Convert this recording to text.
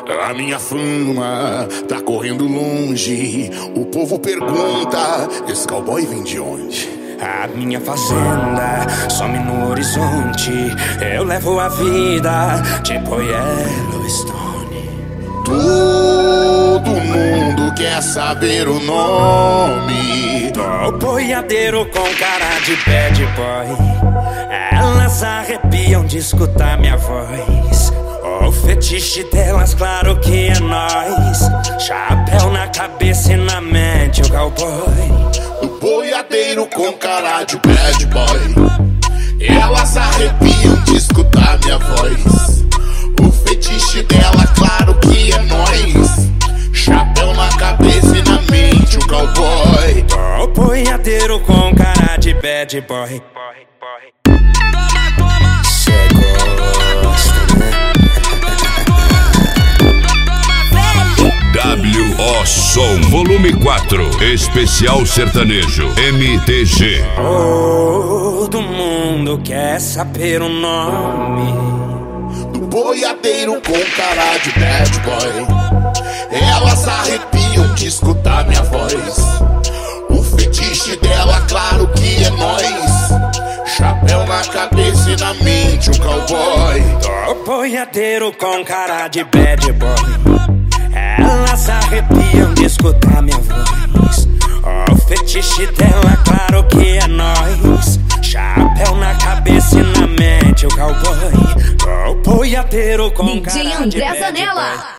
A minha fama tá correndo longe. O povo pergunta: esse cowboy vem de onde? A minha fazenda some no horizonte. Eu levo a vida tipo Yellowstone. Todo mundo quer saber o nome. Tô boiadeiro com cara de bad boy. Elas arrepiam de escutar minha voz. O fetiche delas, claro que é nós. Chapéu na cabeça e na mente o cowboy. Do boiadeiro com cara de bad boy. Elas arrepiam de escutar minha voz. O fetiche dela, claro que é nós. Chapéu na cabeça e na mente o cowboy. O boiadeiro com cara de bad boy. Cê gosta, né? W.O. Som Volume 4 Especial Sertanejo MTG. Todo mundo quer saber o nome do boiadeiro com cara de bad boy. Elas arrepiam de escutar minha voz. O fetiche dela, claro que é nós. Chapéu na cabeça e na mente o cowboy. O boiadeiro com cara de bad boy. Elas arrepiam de escutar minha voz. O fetiche dela, claro que é nós. Chapéu na cabeça e na mente o cowboy. O boiadeiro com cara de bad boy.